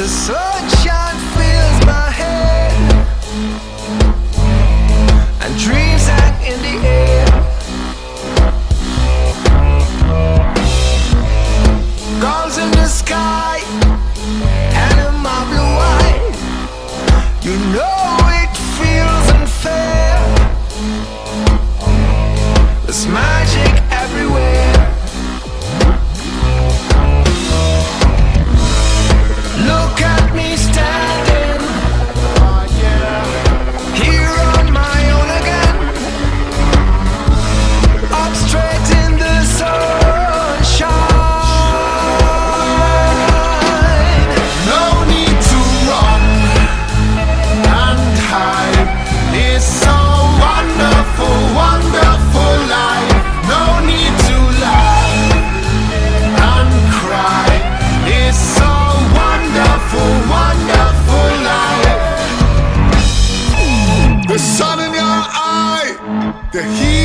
The sunshine fills my head, and dreams hang in the air. Gulls in the sky, and in my blue eye, you know it feels unfair. There's magic everywhere. Look at me standing here on my own again, up straight in the sunshine. No need to run and hide. It's so wonderful, wonderful life. No need to laugh and cry. It's so wonderful, wonderful life. The sun in your eye, the heat